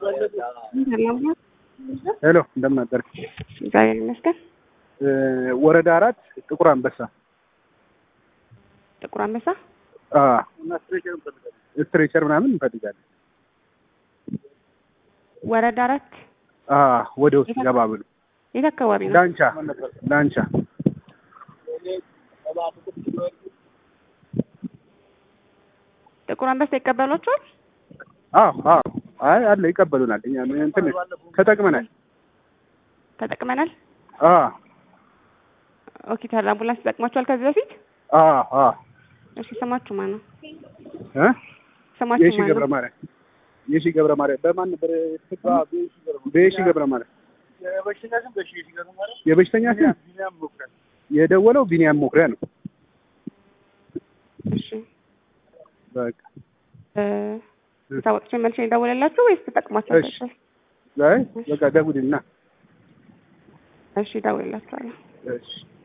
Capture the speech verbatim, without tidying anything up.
ሄሎ እንደምን አደርክ? እግዚአብሔር ይመስገን። ወረዳ አራት ጥቁር አንበሳ ጥቁር አንበሳ አ ስትሬቸር ምናምን እንፈልጋለን። ወረዳ አራት አ ወደ ውስጥ ገባ ብሎ የት አካባቢ ነው? ዳንቻ ዳንቻ ጥቁር አንበሳ ይቀበሏቸዋል? አዎ አዎ አይ አለ ይቀበሉናል። እኛ እንትን ተጠቅመናል ተጠቅመናል። አ ኦኬ ታዲያ አምቡላንስ ተጠቅማችኋል ከዚህ በፊት? አ አ እሺ ስማችሁ ማን ነው? እ ስማችሁ የሺ ማን ገብረ ነው? ማርያም የሺ ገብረ ማርያም በማን ነበር? በየሺ ገብረ ማርያም የበሽተኛ ስም የደወለው ቢኒያም ሞክሪያ ነው። እሺ በቃ እ ታውቁት መልሼ እንደደወለላችሁ ወይስ ተጠቅማችኋል? እሺ አይ በቃ ደውልና እሺ ደውልላችኋለሁ። እሺ